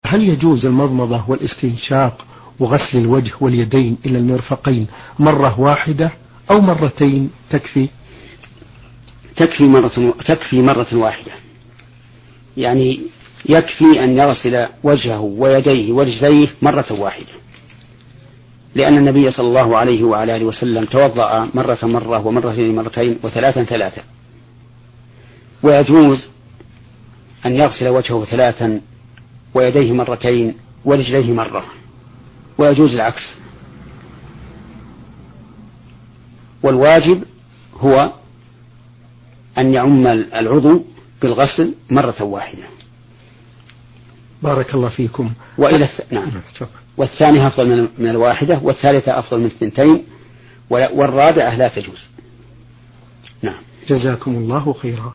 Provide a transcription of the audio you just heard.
هل يجوز المضمضة والاستنشاق وغسل الوجه واليدين إلى المرفقين مرة واحدة أو مرتين تكفي؟ تكفي مرة واحدة، يعني يكفي أن يغسل وجهه ويديه ورجليه مرة واحدة، لأن النبي صلى الله عليه وعلى آله وسلم توضأ مرة ومرتين مرتين وثلاثا ثلاثا. ويجوز أن يغسل وجهه ثلاثا ويديه مرتين ورجليه مرة، ويجوز العكس. والواجب هو أن يعم العضو بالغسل مرة واحدة. بارك الله فيكم. نعم. والثانية أفضل من الواحدة، والثالثة أفضل من الثنتين، والرابعة لا تجوز. نعم. جزاكم الله خيرا.